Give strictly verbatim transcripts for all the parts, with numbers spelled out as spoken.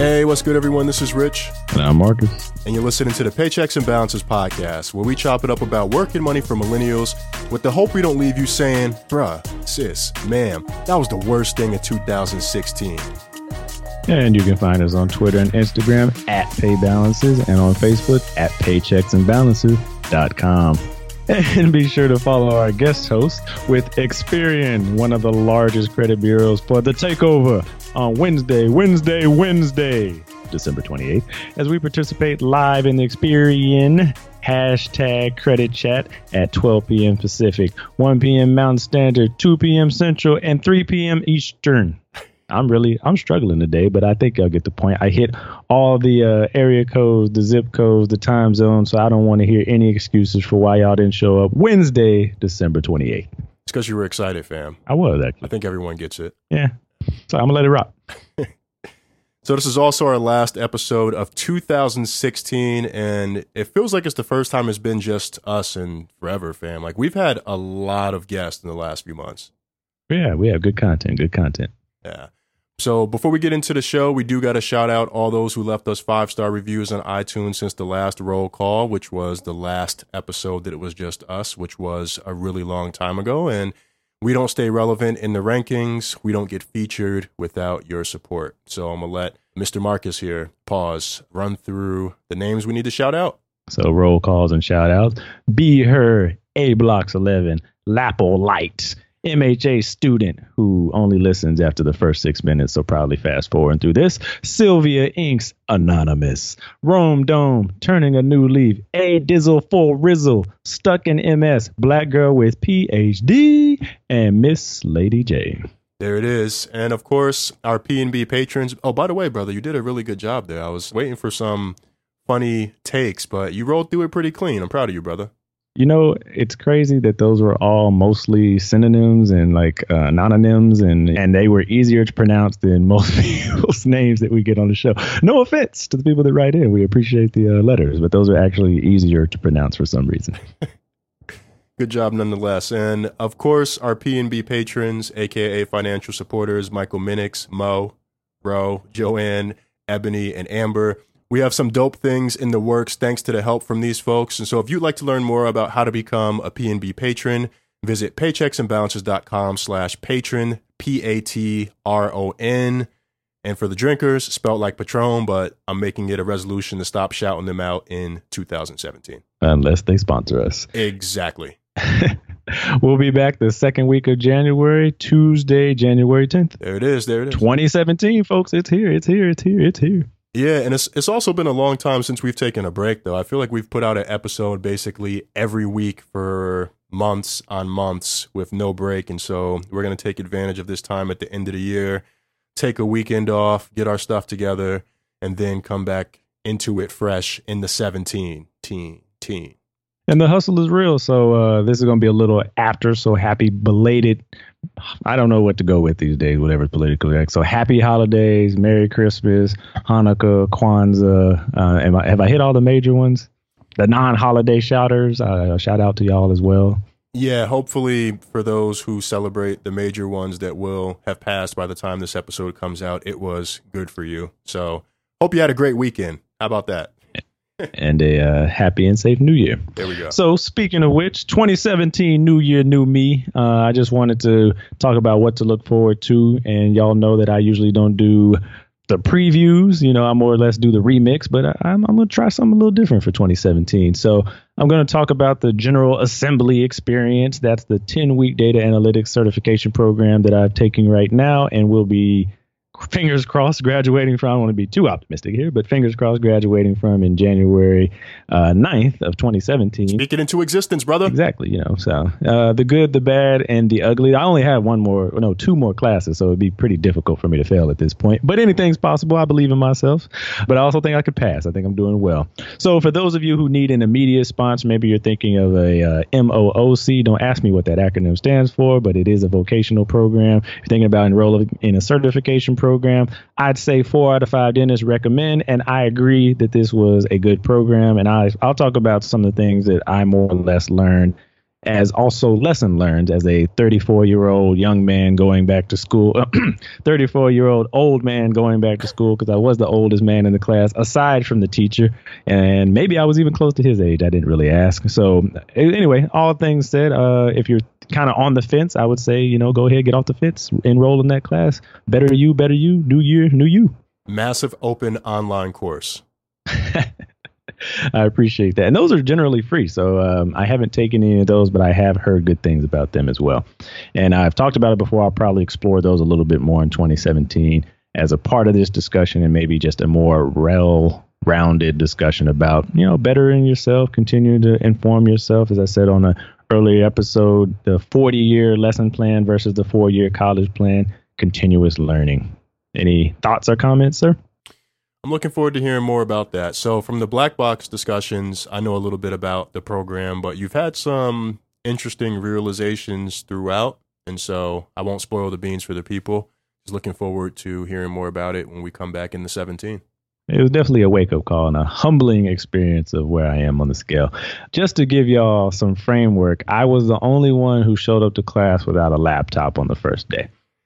Hey, what's good, everyone? This is Rich. And I'm Marcus. And you're listening to the Paychecks and Balances podcast, where we chop it up about work and money for millennials with the hope we don't leave you saying, bruh, sis, ma'am, that was the worst thing of two thousand sixteen. And you can find us on Twitter and Instagram at PayBalances and on Facebook at paychecks and balances dot com. And be sure to follow our guest host with Experian, one of the largest credit bureaus, for the takeover on Wednesday, Wednesday, Wednesday, December twenty-eighth, as we participate live in the Experian hashtag credit chat at twelve p.m. Pacific, one p.m. Mountain Standard, two p.m. Central, and three p.m. Eastern. I'm really, I'm struggling today, but I think I'll get the point. I hit all the uh, area codes, the zip codes, the time zones, so I don't want to hear any excuses for why y'all didn't show up Wednesday, December twenty-eighth. It's because you were excited, fam. I was, actually. I think everyone gets it. Yeah. So I'm going to let it rock. So this is also our last episode of two thousand sixteen, and it feels like it's the first time it's been just us and forever, fam. Like, we've had a lot of guests in the last few months. Yeah, we have good content, good content. Yeah. So before we get into the show, we do got to shout out all those who left us five-star reviews on iTunes since the last roll call, which was the last episode that it was just us, which was a really long time ago. And we don't stay relevant in the rankings. We don't get featured without your support. So I'm going to let Mister Marcus here pause, run through the names we need to shout out. So roll calls and shout outs. Be Her, A Blocks eleven, Lapo Light, M H A student who only listens after the first six minutes, so probably fast forwarding through this. Sylvia Inks, Anonymous. Rome Dome, Turning a New Leaf. A Dizzle for Rizzle, Stuck in M S, Black Girl with P H D, and Miss Lady J. There it is. And of course, our P and B patrons. Oh, by the way, brother, you did a really good job there. I was waiting for some funny takes, but you rolled through it pretty clean. I'm proud of you, brother. You know, it's crazy that those were all mostly synonyms and like uh, anonyms, and, and they were easier to pronounce than most people's names that we get on the show. No offense to the people that write in. We appreciate the uh, letters, but those are actually easier to pronounce for some reason. Good job nonetheless. And of course, our P and B patrons, a k a financial supporters, Michael Minix, Mo, Ro, Joanne, Ebony, and Amber. We have some dope things in the works thanks to the help from these folks. And so if you'd like to learn more about how to become a P and B patron, visit paychecksandbalances.com slash patron, P A T R O N. And for the drinkers, spelled like Patron, but I'm making it a resolution to stop shouting them out in two thousand seventeen. Unless they sponsor us. Exactly. We'll be back the second week of January, Tuesday, January tenth. There it is. There it is. twenty seventeen, folks. It's here. It's here. It's here. It's here. Yeah, and it's it's also been a long time since we've taken a break, though. I feel like we've put out an episode basically every week for months on months with no break. And so we're going to take advantage of this time at the end of the year, take a weekend off, get our stuff together, and then come back into it fresh in the seventeen teen teen. And the hustle is real. So uh, this is going to be a little after. So happy belated. I don't know what to go with these days, whatever's politically correct. So happy holidays, Merry Christmas, Hanukkah, Kwanzaa. Uh, am I, have I hit all the major ones? The non-holiday shouters, uh, shout out to y'all as well. Yeah, hopefully for those who celebrate the major ones that will have passed by the time this episode comes out, it was good for you. So hope you had a great weekend. How about that? And a uh, happy and safe new year. There we go. So speaking of which, twenty seventeen, new year, new me. Uh, I just wanted to talk about what to look forward to. And y'all know that I usually don't do the previews. You know, I more or less do the remix, but I, I'm, I'm going to try something a little different for twenty seventeen. So I'm going to talk about the General Assembly Experience. That's the ten week data analytics certification program that I'm taking right now and will be, fingers crossed, graduating from. I don't want to be too optimistic here, but fingers crossed, graduating from in January uh, ninth of twenty seventeen. Speak it into existence, brother. Exactly. You know, so uh, the good, the bad, and the ugly. I only have one more, no, two more classes, so it'd be pretty difficult for me to fail at this point. But anything's possible. I believe in myself, but I also think I could pass. I think I'm doing well. So for those of you who need an immediate sponsor, maybe you're thinking of a uh, M O O C. Don't ask me what that acronym stands for, but it is a vocational program. If you're thinking about enrolling in a certification program, program, I'd say four out of five dentists recommend, and I agree that this was a good program. And I, I'll talk about some of the things that I more or less learned as also lesson learned as a thirty-four-year-old young man going back to school, thirty-four-year-old old man going back to school, because I was the oldest man in the class, aside from the teacher. And maybe I was even close to his age. I didn't really ask. So anyway, all things said, uh, if you're kind of on the fence, I would say, you know, go ahead, get off the fence, enroll in that class. Better you, better you, new year, new you. Massive open online course. I appreciate that. And those are generally free. So um, I haven't taken any of those, but I have heard good things about them as well. And I've talked about it before. I'll probably explore those a little bit more in twenty seventeen as a part of this discussion, and maybe just a more well-rounded discussion about, you know, bettering yourself, continuing to inform yourself. As I said on an earlier episode, the forty-year lesson plan versus the four-year college plan, continuous learning. Any thoughts or comments, sir? I'm looking forward to hearing more about that. So from the Black Box discussions, I know a little bit about the program, but you've had some interesting realizations throughout. And so I won't spoil the beans for the people. Just looking forward to hearing more about it when we come back in the seventeen. It was definitely a wake-up call and a humbling experience of where I am on the scale. Just to give y'all some framework, I was the only one who showed up to class without a laptop on the first day.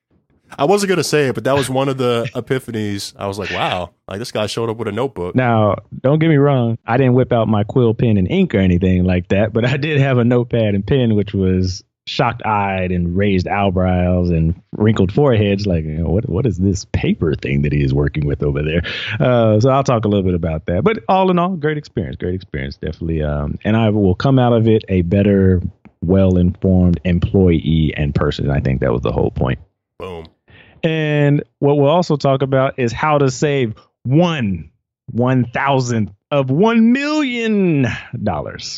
I wasn't going to say it, but that was one of the epiphanies. I was like, wow, like this guy showed up with a notebook. Now, don't get me wrong. I didn't whip out my quill pen and ink or anything like that, but I did have a notepad and pen, which was shocked-eyed and raised eyebrows and wrinkled foreheads. Like, you know, what what is this paper thing that he is working with over there? Uh, so I'll talk a little bit about that. But all in all, great experience, great experience, definitely. Um, and I will come out of it a better, well-informed employee and person. I think that was the whole point. Boom. And what we'll also talk about is how to save one one thousandth of one million dollars.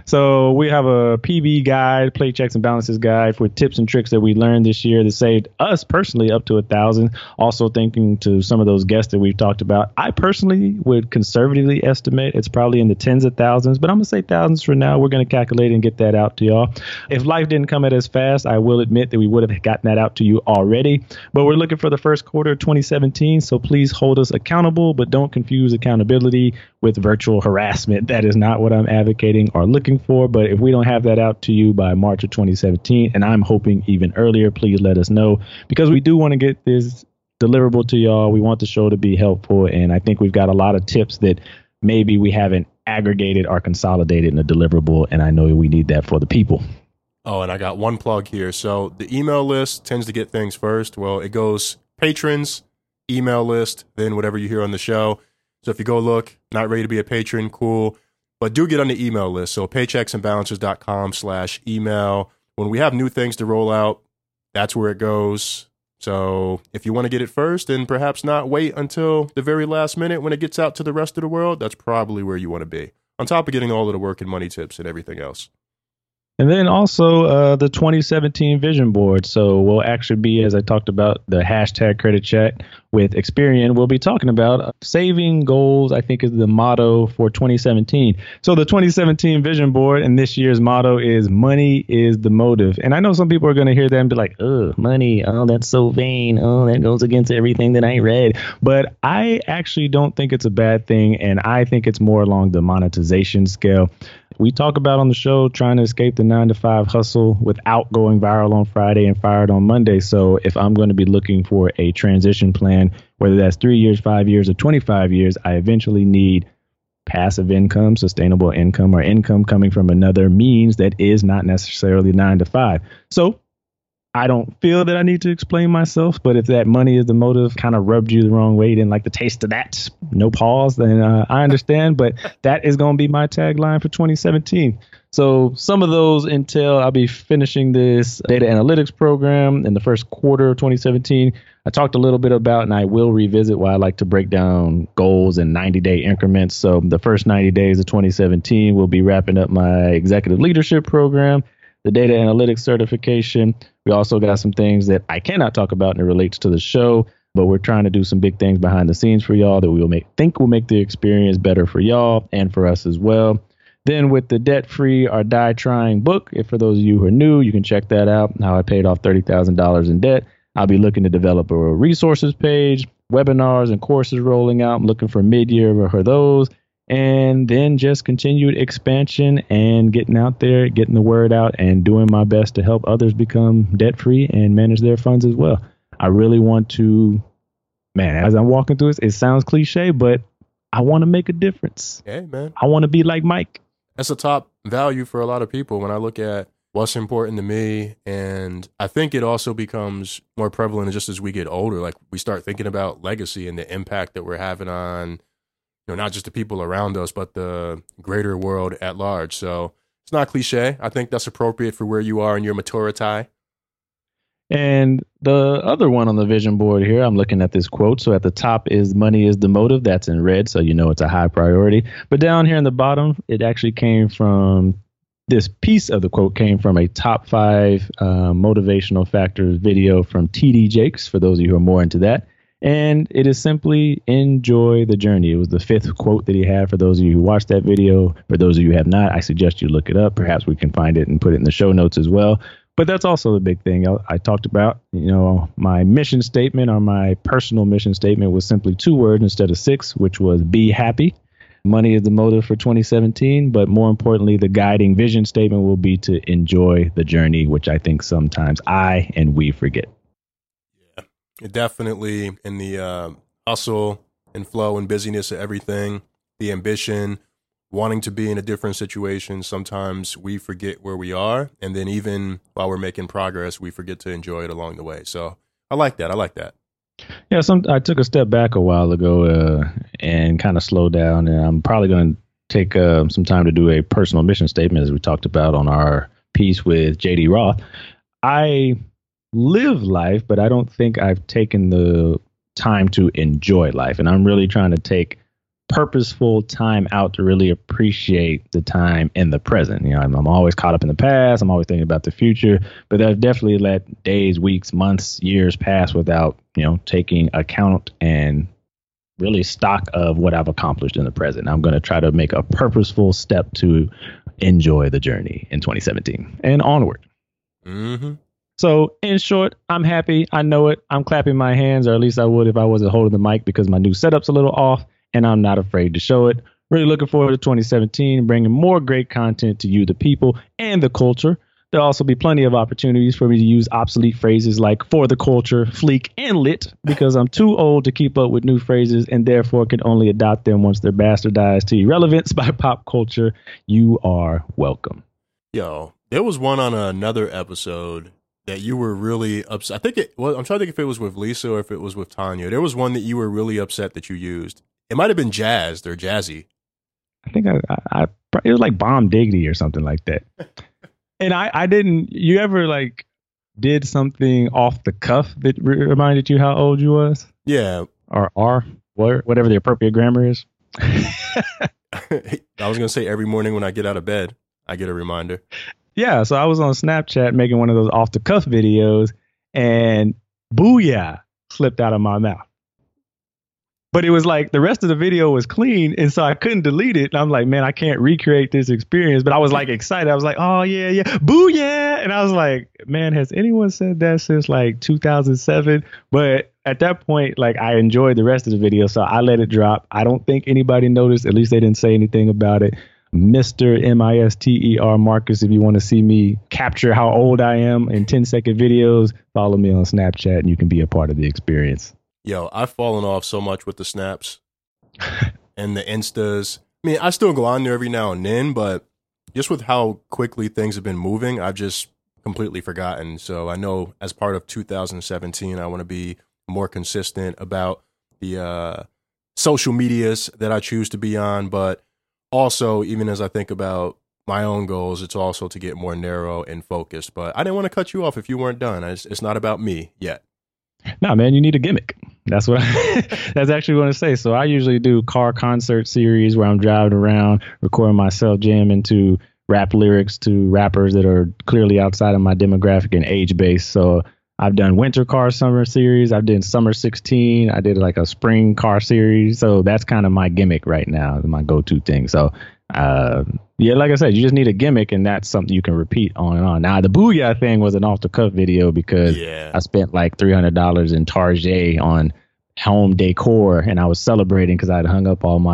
So we have a P B guide, play checks and balances guide, for tips and tricks that we learned this year that saved us personally up to a thousand. Also thinking to some of those guests that we've talked about, I personally would conservatively estimate it's probably in the tens of thousands, but I'm going to say thousands for now. We're going to calculate and get that out to y'all. If life didn't come at us fast, I will admit that we would have gotten that out to you already, but we're looking for the first quarter of twenty seventeen. So please hold us accountable, but don't confuse accountability with virtual harassment. That is not what I'm advocating or looking for. But if we don't have that out to you by March of twenty seventeen, and I'm hoping even earlier, please let us know, because we do want to get this deliverable to y'all. We want the show to be helpful. And I think we've got a lot of tips that maybe we haven't aggregated or consolidated in a deliverable. And I know we need that for the people. Oh, and I got one plug here. So the email list tends to get things first. Well, it goes patrons, email list, then whatever you hear on the show. So if you go look, not ready to be a patron, cool. But do get on the email list. So paychecksandbalancers.com slash email. When we have new things to roll out, that's where it goes. So if you want to get it first and perhaps not wait until the very last minute when it gets out to the rest of the world, that's probably where you want to be. On top of getting all of the work and money tips and everything else. And then also uh, the twenty seventeen vision board. So we'll actually be, as I talked about, the hashtag credit chat with Experian. We'll be talking about saving goals, I think is the motto for twenty seventeen. So the twenty seventeen vision board and this year's motto is money is the motive. And I know some people are going to hear that and be like, oh, money. Oh, that's so vain. Oh, that goes against everything that I read. But I actually don't think it's a bad thing. And I think it's more along the monetization scale. We talk about on the show trying to escape the nine to five hustle without going viral on Friday and fired on Monday. So if I'm going to be looking for a transition plan, whether that's three years, five years, or twenty-five years, I eventually need passive income, sustainable income, or income coming from another means that is not necessarily nine to five. So I don't feel that I need to explain myself, but if that money is the motive, kind of rubbed you the wrong way, didn't like the taste of that, no pause, then uh, I understand. But that is going to be my tagline for twenty seventeen. So some of those entail I'll be finishing this data analytics program in the first quarter of twenty seventeen. I talked a little bit about, and I will revisit why I like to break down goals in ninety day increments. So the first ninety days of twenty seventeen, we'll be wrapping up my executive leadership program, the data analytics certification. We also got some things that I cannot talk about and it relates to the show, but we're trying to do some big things behind the scenes for y'all that we will make think will make the experience better for y'all and for us as well. Then with the debt-free or die trying book, if for those of you who are new, you can check that out, how I paid off thirty thousand dollars in debt. I'll be looking to develop a resources page, webinars and courses rolling out. I'm looking for mid-year for those. and then just continued expansion and getting out there, getting the word out, and doing my best to help others become debt free and manage their funds as well. I really want to, man, as I'm walking through this, it sounds cliche, but I want to make a difference. Hey, man. I want to be like Mike. That's a top value for a lot of people when I look at what's important to me. And I think it also becomes more prevalent just as we get older. Like we start thinking about legacy and the impact that we're having on, you know, not just the people around us, but the greater world at large. So it's not cliche. I think that's appropriate for where you are in your maturity. And the other one on the vision board here, I'm looking at this quote. So at the top is money is the motive. That's in red. So you know it's a high priority. But down here in the bottom, it actually came from this piece of the quote came from a top five uh, motivational factors video from T D Jakes, for those of you who are more into that. And it is simply enjoy the journey. It was the fifth quote that he had. For those of you who watched that video, for those of you who have not, I suggest you look it up. Perhaps we can find it and put it in the show notes as well. But that's also the big thing I, I talked about. You know, my mission statement or my personal mission statement was simply two words instead of six, which was be happy. Money is the motive for twenty seventeen. But more importantly, the guiding vision statement will be to enjoy the journey, which I think sometimes I and we forget. Definitely in the uh, hustle and flow and busyness of everything, the ambition, wanting to be in a different situation. Sometimes we forget where we are. And then even while we're making progress, we forget to enjoy it along the way. So I like that. I like that. Yeah, some I took a step back a while ago uh, and kind of slowed down. And I'm probably going to take uh, some time to do a personal mission statement, as we talked about on our piece with J D Roth. I live life, but I don't think I've taken the time to enjoy life. And I'm really trying to take purposeful time out to really appreciate the time in the present. You know, I'm, I'm always caught up in the past. I'm always thinking about the future, but I've definitely let days, weeks, months, years pass without, you know, taking account and really stock of what I've accomplished in the present. I'm going to try to make a purposeful step to enjoy the journey in twenty seventeen and onward. Mm-hmm. So in short, I'm happy. I know it. I'm clapping my hands, or at least I would if I wasn't holding the mic, because my new setup's a little off and I'm not afraid to show it. Really looking forward to twenty seventeen, bringing more great content to you, the people, and the culture. There'll also be plenty of opportunities for me to use obsolete phrases like for the culture, fleek, and lit, because I'm too old to keep up with new phrases and therefore can only adopt them once they're bastardized to irrelevance by pop culture. You are welcome. Yo, there was one on another episode that you were really upset. I think it well, I'm trying to think if it was with Lisa or if it was with Tanya. There was one that you were really upset that you used. It might have been jazzed or jazzy. I think I, I, I it was like bomb diggity or something like that. And I, I didn't, you ever like did something off the cuff that re- reminded you how old you was? Yeah. Or are, whatever the appropriate grammar is. I was going to say every morning when I get out of bed, I get a reminder. Yeah. So I was on Snapchat making one of those off the cuff videos and booyah slipped out of my mouth. But it was like the rest of the video was clean. And so I couldn't delete it. And I'm like, man, I can't recreate this experience. But I was like excited. I was like, oh, yeah, yeah. Booyah. And I was like, man, has anyone said that since like two thousand seven? But at that point, like I enjoyed the rest of the video. So I let it drop. I don't think anybody noticed. At least they didn't say anything about it. Mister M I S T E R Marcus, if you want to see me capture how old I am in ten second videos, follow me on Snapchat and you can be a part of the experience. Yo, I've fallen off so much with the snaps and the Instas. I mean, I still go on there every now and then, but just with how quickly things have been moving, I've just completely forgotten. So I know as part of two thousand seventeen, I want to be more consistent about the uh, social medias that I choose to be on. But also, even as I think about my own goals, it's also to get more narrow and focused. But I didn't want to cut you off if you weren't done. It's, it's not about me yet. No, man, you need a gimmick. That's what I, that's actually what I say. So I usually do car concert series where I'm driving around, recording myself jamming to rap lyrics to rappers that are clearly outside of my demographic and age base. So I've done winter car summer series. I've done summer sixteen. I did like a spring car series. So that's kind of my gimmick right now, my go-to thing. So uh, yeah, like I said, you just need a gimmick, and that's something you can repeat on and on. Now, the Booyah thing was an off-the-cuff video because yeah. I spent like three hundred dollars in Target on home decor, and I was celebrating because I had hung up all my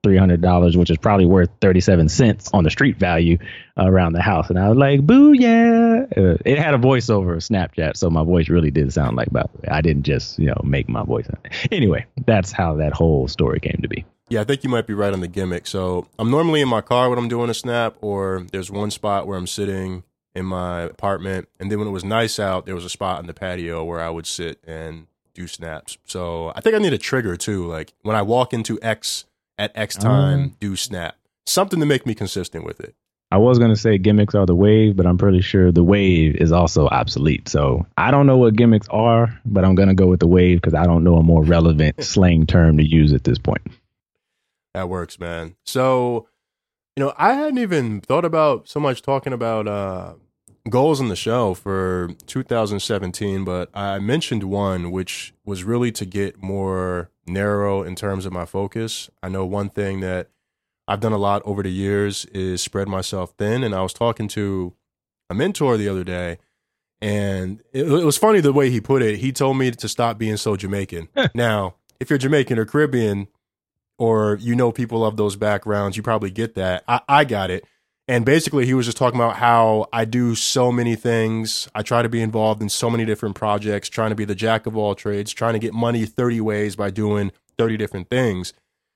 three hundred dollars, which is probably worth thirty-seven cents on the street value uh, around the house. And I was like, boo, yeah. Uh, it had a voiceover of Snapchat, so my voice really did sound like, by the way. I didn't just, you know, make my voice. Anyway, that's how that whole story came to be. Yeah, I think you might be right on the gimmick. So I'm normally in my car when I'm doing a snap, or there's one spot where I'm sitting in my apartment. And then when it was nice out, there was a spot on the patio where I would sit and do snaps. So I think I need a trigger too. Like when I walk into X at X time, um, do snap. Something to make me consistent with it. I was going to say gimmicks are the wave, but I'm pretty sure the wave is also obsolete. So I don't know what gimmicks are, but I'm going to go with the wave because I don't know a more relevant slang term to use at this point. That works, man. So, you know, I hadn't even thought about so much talking about uh, goals in the show for two thousand seventeen, but I mentioned one, which was really to get more narrow in terms of my focus. I know one thing that I've done a lot over the years is spread myself thin. And I was talking to a mentor the other day, and it, it was funny the way he put it. He told me to stop being so Jamaican. Now, if you're Jamaican or Caribbean, or you know people of those backgrounds, you probably get that. I, I got it. And basically, he was just talking about how I do so many things. I try to be involved in so many different projects, trying to be the jack of all trades, trying to get money thirty ways by doing thirty different things.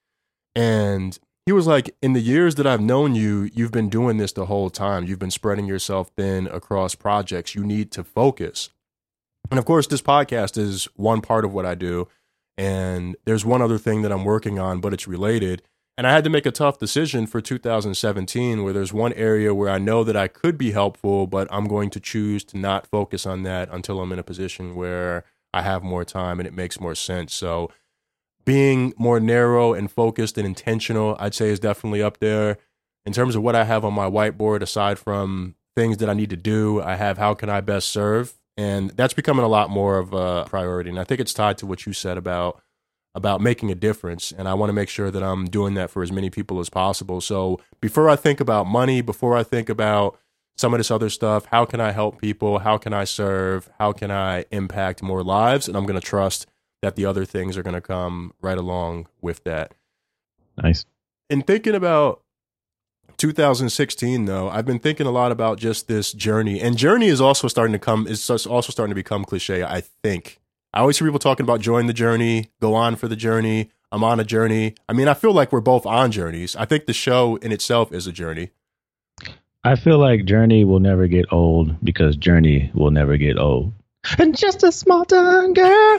And he was like, in the years that I've known you, you've been doing this the whole time. You've been spreading yourself thin across projects. You need to focus. And of course, this podcast is one part of what I do. And there's one other thing that I'm working on, but it's related. And I had to make a tough decision for two thousand seventeen, where there's one area where I know that I could be helpful, but I'm going to choose to not focus on that until I'm in a position where I have more time and it makes more sense. So being more narrow and focused and intentional, I'd say, is definitely up there. In terms of what I have on my whiteboard, aside from things that I need to do, I have how can I best serve? And that's becoming a lot more of a priority. And I think it's tied to what you said about about making a difference. And I want to make sure that I'm doing that for as many people as possible. So before I think about money, before I think about some of this other stuff, how can I help people? How can I serve? How can I impact more lives? And I'm going to trust that the other things are going to come right along with that. Nice. In thinking about two thousand sixteen, though, I've been thinking a lot about just this journey. And journey is also starting to come, is also starting to become cliche, I think. I always hear people talking about join the journey, go on for the journey, I'm on a journey. I mean, I feel like we're both on journeys. I think the show in itself is a journey. I feel like Journey will never get old because Journey will never get old. And just a small town girl.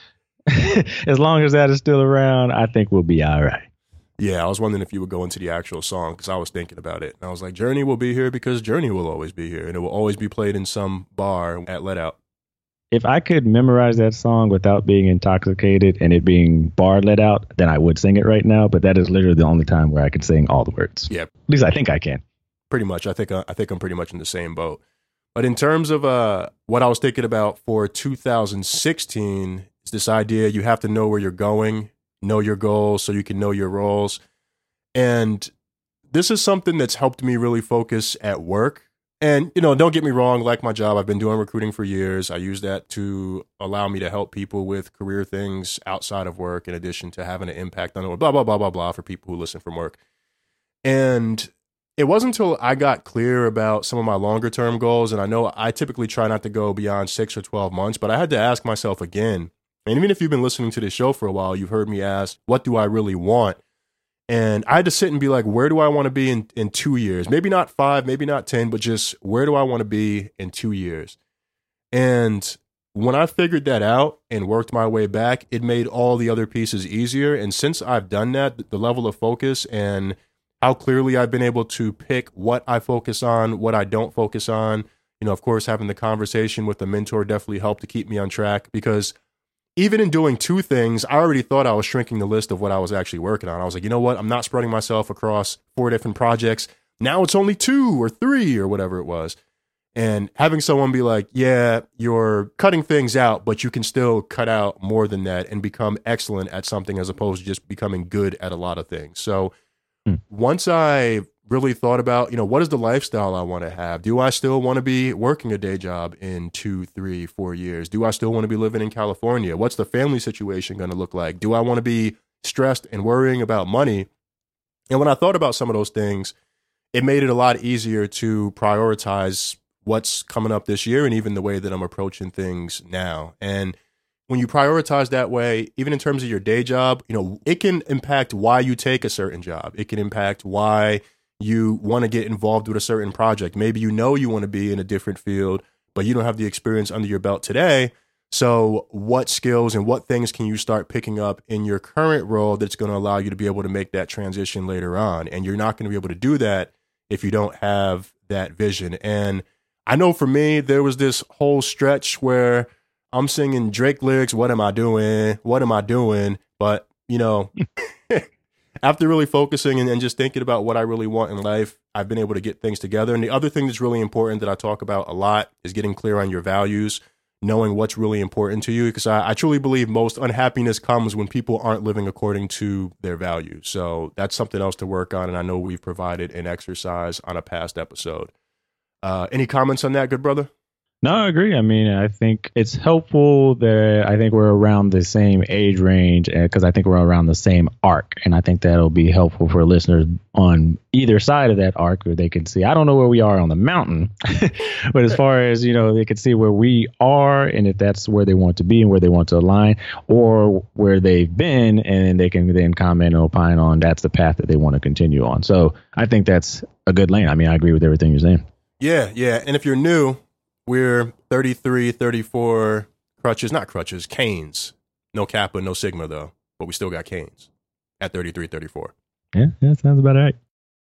As long as that is still around, I think we'll be all right. Yeah, I was wondering if you would go into the actual song because I was thinking about it. And I was like, Journey will be here because Journey will always be here. And it will always be played in some bar at Let Out. If I could memorize that song without being intoxicated and it being bar let out, then I would sing it right now. But that is literally the only time where I could sing all the words. Yeah. At least I think I can. Pretty much. I think, uh, I think I'm pretty much in the same boat. But in terms of uh, what I was thinking about for two thousand sixteen, is this idea you have to know where you're going, know your goals so you can know your roles. And this is something that's helped me really focus at work. And, you know, don't get me wrong, like my job, I've been doing recruiting for years. I use that to allow me to help people with career things outside of work, in addition to having an impact on it, blah, blah, blah, blah, blah, for people who listen from work. And it wasn't until I got clear about some of my longer term goals, and I know I typically try not to go beyond six or twelve months, but I had to ask myself again, and even if you've been listening to this show for a while, you've heard me ask, what do I really want? And I had to sit and be like, where do I want to be in, in two years? Maybe not five, maybe not ten, but just where do I want to be in two years? And when I figured that out and worked my way back, it made all the other pieces easier. And since I've done that, the level of focus and how clearly I've been able to pick what I focus on, what I don't focus on, you know, of course, having the conversation with the mentor definitely helped to keep me on track, because even in doing two things, I already thought I was shrinking the list of what I was actually working on. I was like, you know what? I'm not spreading myself across four different projects. Now it's only two or three or whatever it was. And having someone be like, yeah, you're cutting things out, but you can still cut out more than that and become excellent at something as opposed to just becoming good at a lot of things. So hmm. once I really thought about, you know, what is the lifestyle I want to have? Do I still want to be working a day job in two, three, four years? Do I still want to be living in California? What's the family situation going to look like? Do I want to be stressed and worrying about money And when I thought about some of those things, it made it a lot easier to prioritize what's coming up this year and even the way that I'm approaching things now. And when you prioritize that way, even in terms of your day job, you know, it can impact why you take a certain job. It can impact why you want to get involved with a certain project. Maybe you know you want to be in a different field, but you don't have the experience under your belt today. So what skills and what things can you start picking up in your current role that's going to allow you to be able to make that transition later on? And you're not going to be able to do that if you don't have that vision. And I know for me, there was this whole stretch where I'm singing Drake lyrics, what am I doing? What am I doing? But, you know, after really focusing and, and just thinking about what I really want in life, I've been able to get things together. And the other thing that's really important that I talk about a lot is getting clear on your values, knowing what's really important to you, because I, I truly believe most unhappiness comes when people aren't living according to their values. So that's something else to work on. And I know we've provided an exercise on a past episode. Uh, any comments on that, good brother? No, I agree. I mean, I think it's helpful that I think we're around the same age range because I think we're around the same arc. And I think that'll be helpful for listeners on either side of that arc where they can see, I don't know where we are on the mountain, but as far as, you know, they can see where we are and if that's where they want to be and where they want to align or where they've been, and they can then comment and opine on that's the path that they want to continue on. So I think that's a good lane. I mean, I agree with everything you're saying. Yeah, yeah. And if you're new, we're thirty-three, thirty-four crutches, not crutches, canes. No Kappa, no Sigma, though. But we still got canes at thirty-three, thirty-four. Yeah, that sounds about right.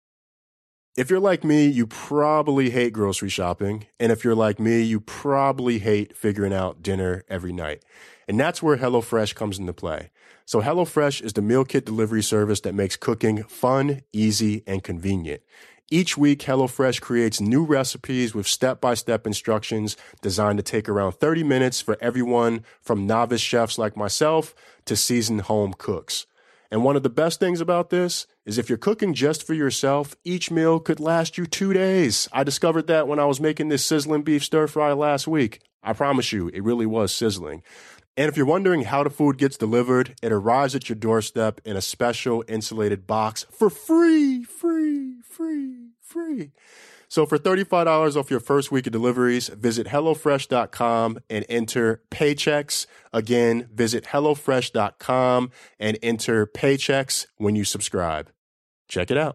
If you're like me, you probably hate grocery shopping. And if you're like me, you probably hate figuring out dinner every night. And that's where HelloFresh comes into play. So HelloFresh is the meal kit delivery service that makes cooking fun, easy, and convenient. Each week, HelloFresh creates new recipes with step-by-step instructions designed to take around thirty minutes for everyone from novice chefs like myself to seasoned home cooks. And one of the best things about this is if you're cooking just for yourself, each meal could last you two days. I discovered that when I was making this sizzling beef stir fry last week. I promise you, it really was sizzling. And if you're wondering how the food gets delivered, it arrives at your doorstep in a special insulated box for free, free, free, free. So for thirty-five dollars off your first week of deliveries, visit HelloFresh dot com and enter Paychecks. Again, visit HelloFresh dot com and enter Paychecks when you subscribe. Check it out.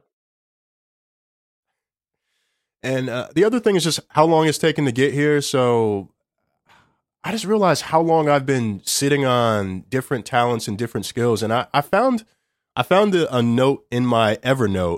And uh, the other thing is just how long it's taken to get here. So I just realized how long I've been sitting on different talents and different skills. And I, I found I found a, a note in my Evernote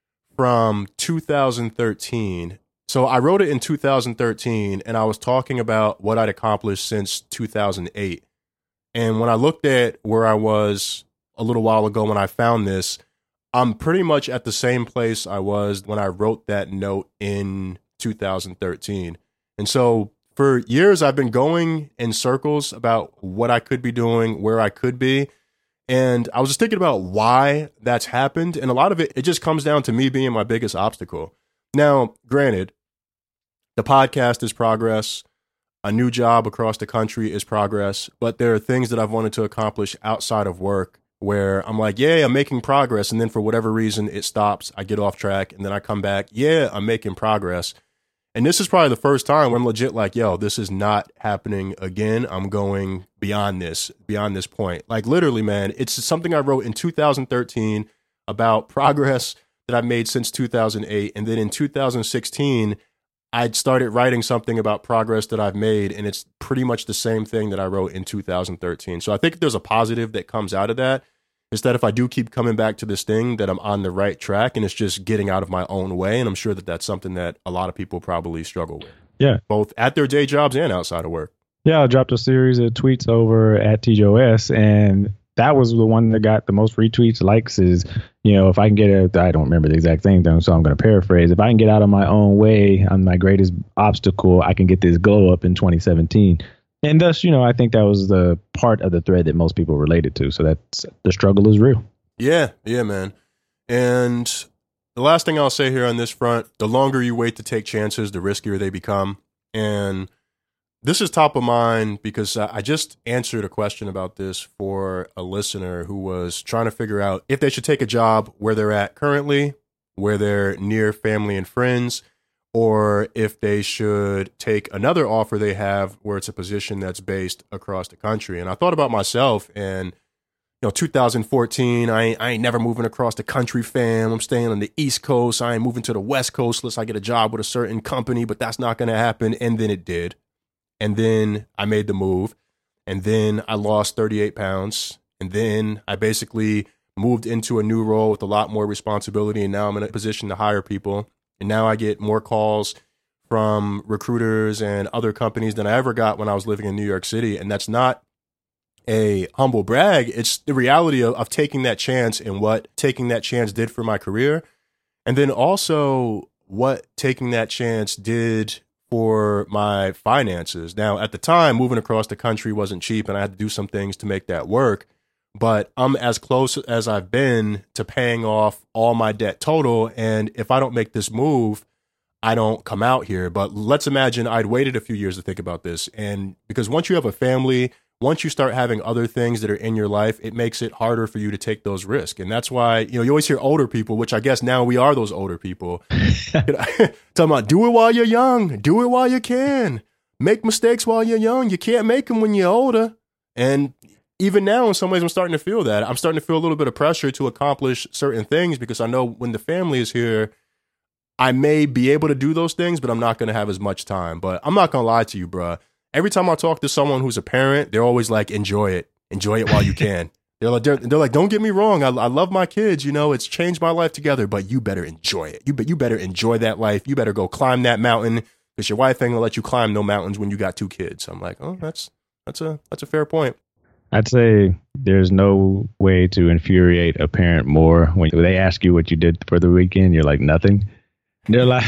from two thousand thirteen. So I wrote it in two thousand thirteen, and I was talking about what I'd accomplished since two thousand eight. And when I looked at where I was a little while ago when I found this, I'm pretty much at the same place I was when I wrote that note in two thousand thirteen. And so for years, I've been going in circles about what I could be doing, where I could be. And I was just thinking about why that's happened. And a lot of it, it just comes down to me being my biggest obstacle. Now, granted, the podcast is progress. A new job across the country is progress. But there are things that I've wanted to accomplish outside of work where I'm like, yeah, I'm making progress. And then for whatever reason, it stops. I get off track and then I come back. Yeah, I'm making progress. And this is probably the first time where I'm legit like, yo, this is not happening again. I'm going beyond this, beyond this point. Like literally, man, it's something I wrote in two thousand thirteen about progress that I've made since two thousand eight. And then in two thousand sixteen, I'd started writing something about progress that I've made. And it's pretty much the same thing that I wrote in two thousand thirteen. So I think there's a positive that comes out of that. Is that if I do keep coming back to this thing, that I'm on the right track and it's just getting out of my own way. And I'm sure that that's something that a lot of people probably struggle with. Yeah. Both at their day jobs and outside of work. Yeah, I dropped a series of tweets over at T J O S, and that was the one that got the most retweets, likes is, you know, if I can get it, I don't remember the exact thing, though, so I'm going to paraphrase. If I can get out of my own way on my greatest obstacle, I can get this glow up in twenty seventeen. And thus, you know, I think that was the part of the thread that most people related to. So that's the struggle is real. Yeah, yeah, man. And the last thing I'll say here on this front, the longer you wait to take chances, the riskier they become. And this is top of mind because uh, I just answered a question about this for a listener who was trying to figure out if they should take a job where they're at currently, where they're near family and friends, or if they should take another offer they have where it's a position that's based across the country. And I thought about myself and, you know, two thousand fourteen, I ain't, I ain't never moving across the country, fam. I'm staying on the East Coast. I ain't moving to the West Coast unless I get a job with a certain company, but that's not going to happen. And then it did. And then I made the move. And then I lost thirty-eight pounds. And then I basically moved into a new role with a lot more responsibility. And now I'm in a position to hire people. And now I get more calls from recruiters and other companies than I ever got when I was living in New York City. And that's not a humble brag. It's the reality of, of taking that chance and what taking that chance did for my career. And then also what taking that chance did for my finances. Now, at the time, moving across the country wasn't cheap and I had to do some things to make that work. But I'm as close as I've been to paying off all my debt total. And if I don't make this move, I don't come out here. But let's imagine I'd waited a few years to think about this. And because once you have a family, once you start having other things that are in your life, it makes it harder for you to take those risks. And that's why, you know, you always hear older people, which I guess now we are those older people, talking about do it while you're young, do it while you can, make mistakes while you're young. You can't make them when you're older. And even now, in some ways, I'm starting to feel that. I'm starting to feel a little bit of pressure to accomplish certain things because I know when the family is here, I may be able to do those things, but I'm not going to have as much time. But I'm not going to lie to you, bruh. Every time I talk to someone who's a parent, they're always like, enjoy it. Enjoy it while you can. They're like, they're, they're like, don't get me wrong. I, I love my kids. You know, it's changed my life together, but you better enjoy it. You, be, you better enjoy that life. You better go climb that mountain because your wife ain't gonna let you climb no mountains when you got two kids. I'm like, oh, that's that's a that's a fair point. I'd say there's no way to infuriate a parent more when they ask you what you did for the weekend. You're like, nothing. They're like,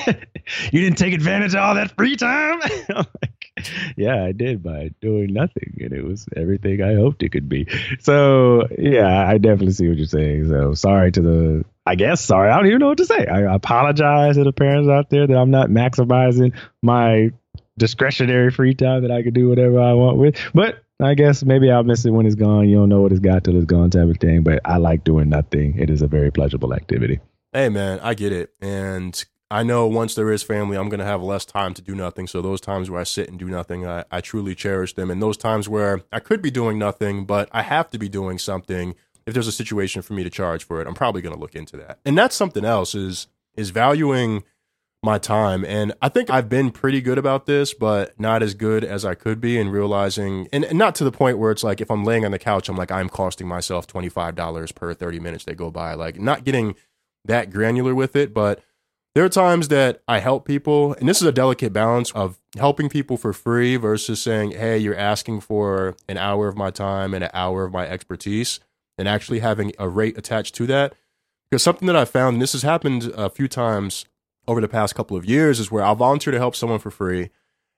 you didn't take advantage of all that free time? I'm like, yeah, I did by doing nothing. And it was everything I hoped it could be. So, yeah, I definitely see what you're saying. So sorry to the, I guess, sorry. I don't even know what to say. I apologize to the parents out there that I'm not maximizing my discretionary free time that I could do whatever I want with. But I guess maybe I'll miss it when it's gone. You don't know what it's got till it's gone type of thing. But I like doing nothing. It is a very pleasurable activity. Hey, man, I get it. And I know once there is family, I'm going to have less time to do nothing. So those times where I sit and do nothing, I, I truly cherish them. And those times where I could be doing nothing, but I have to be doing something, if there's a situation for me to charge for it, I'm probably going to look into that. And that's something else is is valuing my time. And I think I've been pretty good about this, but not as good as I could be, and realizing, and, and not to the point where it's like, if I'm laying on the couch, I'm like, I'm costing myself twenty-five dollars per thirty minutes that go by, like not getting that granular with it. But there are times that I help people, and this is a delicate balance of helping people for free versus saying, hey, you're asking for an hour of my time and an hour of my expertise, and actually having a rate attached to that. Because something that I found, and this has happened a few times over the past couple of years, is where I'll volunteer to help someone for free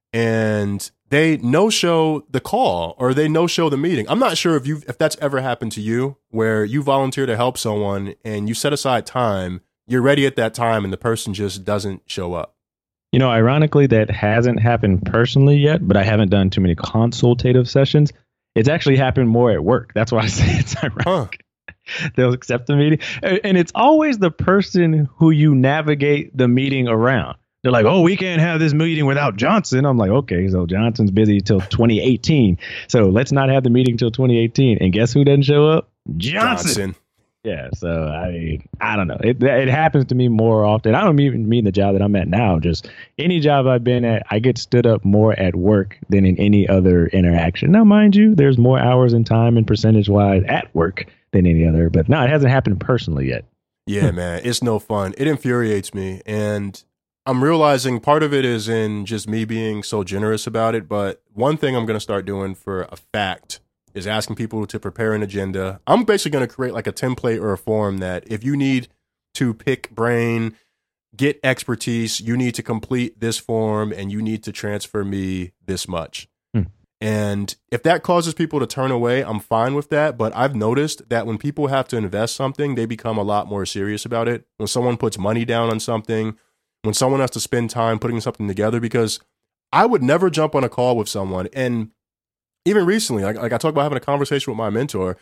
and they no-show the call or they no-show the meeting. I'm not sure if you if that's ever happened to you, where you volunteer to help someone and you set aside time, you're ready at that time, and the person just doesn't show up. You know, ironically, that hasn't happened personally yet, but I haven't done too many consultative sessions. It's actually happened more at work. That's why I say it's ironic. Huh. They'll accept the meeting. And it's always the person who you navigate the meeting around. They're like, oh, we can't have this meeting without Johnson. I'm like, okay, so Johnson's busy till twenty eighteen. So let's not have the meeting till twenty eighteen. And guess who doesn't show up? Johnson. Johnson. Yeah, so I mean, I don't know. It it happens to me more often. I don't even mean the job that I'm at now. Just any job I've been at, I get stood up more at work than in any other interaction. Now, mind you, there's more hours and time and percentage-wise at work than any other. But no, it hasn't happened personally yet. Yeah, man, it's no fun. It infuriates me. And I'm realizing part of it is in just me being so generous about it. But one thing I'm going to start doing for a fact is asking people to prepare an agenda. I'm basically going to create like a template or a form that if you need to pick brain, get expertise, you need to complete this form and you need to transfer me this much. Hmm. And if that causes people to turn away, I'm fine with that. But I've noticed that when people have to invest something, they become a lot more serious about it. When someone puts money down on something, when someone has to spend time putting something together, because I would never jump on a call with someone. And even recently, like, like I talked about having a conversation with my mentor,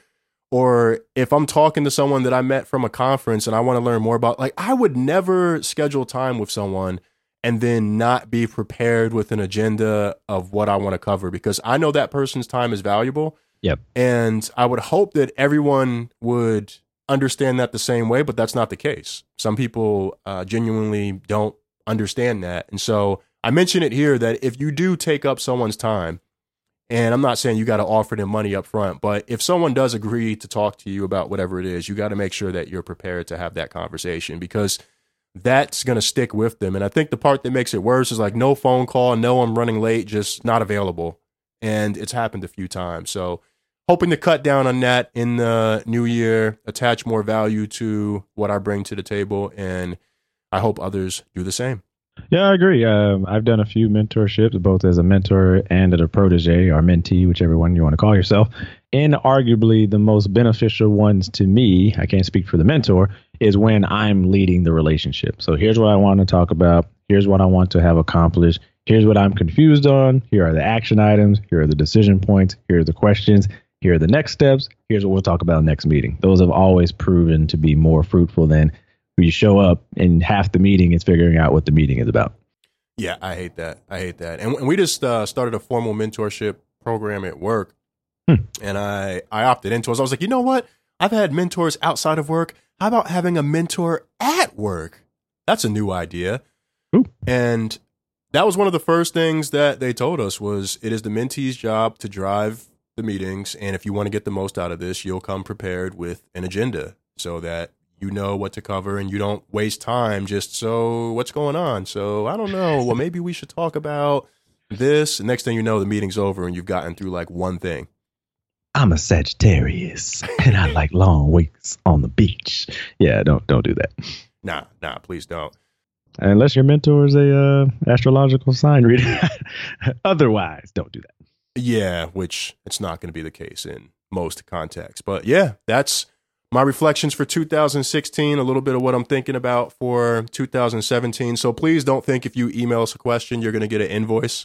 or if I'm talking to someone that I met from a conference and I want to learn more about, like, I would never schedule time with someone and then not be prepared with an agenda of what I want to cover, because I know that person's time is valuable. Yep. And I would hope that everyone would understand that the same way, but that's not the case. Some people uh, genuinely don't understand that. And so I mention it here that if you do take up someone's time, and I'm not saying you got to offer them money up front, but if someone does agree to talk to you about whatever it is, you got to make sure that you're prepared to have that conversation, because that's going to stick with them. And I think the part that makes it worse is like, no phone call, no, I'm running late, just not available. And it's happened a few times. So hoping to cut down on that in the new year, attach more value to what I bring to the table. And I hope others do the same. Yeah, I agree. Um, I've done a few mentorships, both as a mentor and as a protege or mentee, whichever one you want to call yourself. And arguably the most beneficial ones to me, I can't speak for the mentor, is when I'm leading the relationship. So here's what I want to talk about. Here's what I want to have accomplished. Here's what I'm confused on. Here are the action items. Here are the decision points. Here are the questions. Here are the next steps. Here's what we'll talk about next meeting. Those have always proven to be more fruitful than you show up and half the meeting is figuring out what the meeting is about. Yeah, I hate that. I hate that. And we just uh, started a formal mentorship program at work, hmm. and I, I opted into it. So I was like, you know what? I've had mentors outside of work. How about having a mentor at work? That's a new idea. Ooh. And that was one of the first things that they told us was it is the mentee's job to drive the meetings. And if you want to get the most out of this, you'll come prepared with an agenda so that you know what to cover and you don't waste time just, so what's going on? So I don't know. Well, maybe we should talk about this. Next thing you know, the meeting's over and you've gotten through like one thing. I'm a Sagittarius and I like long weeks on the beach. Yeah, don't don't do that. Nah, nah, please don't. Unless your mentor is a uh, astrological sign reader. Otherwise, don't do that. Yeah, which it's not going to be the case in most contexts. But yeah, that's my reflections for two thousand sixteen, a little bit of what I'm thinking about for two thousand seventeen. So please don't think if you email us a question, you're going to get an invoice.